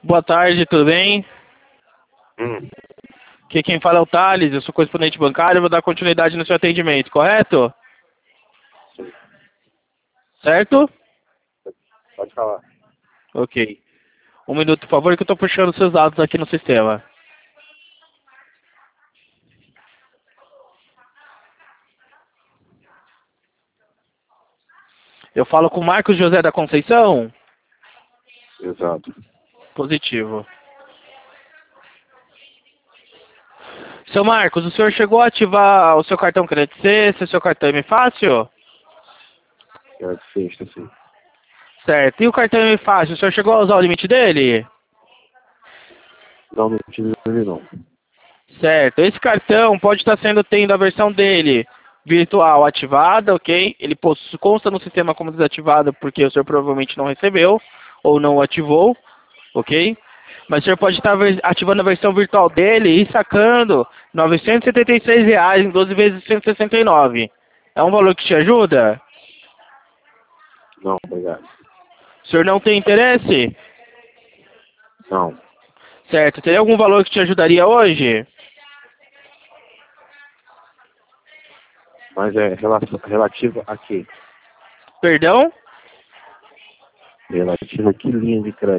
Boa tarde, tudo bem? Hum, Aqui quem fala é o Thales, eu sou correspondente bancário, vou dar continuidade no seu atendimento, correto? Certo? pode falar. Ok. Um minuto, por favor, que eu estou puxando seus dados aqui no sistema. Eu falo com o Marcos José da Conceição? Exato. Positivo. Seu Marcos, o senhor chegou a ativar o seu cartão Crédito C, o seu cartão M Fácil? É de sexta, sim. Certo. E o cartão M Fácil, o senhor chegou a usar o limite dele? Não tive ele não. Certo. Esse cartão pode estar tendo a versão dele virtual ativada, ok? Ele consta no sistema como desativado porque o senhor provavelmente não recebeu ou não o ativou, ok? Mas o senhor pode estar ativando a versão virtual dele e sacando R$ 976 em 12 vezes 169. É um valor que te ajuda? Não, obrigado. O senhor não tem interesse? Não. Certo. Teria algum valor que te ajudaria hoje? Mas é relativo a quê? Perdão? Relativo a que linha de crédito?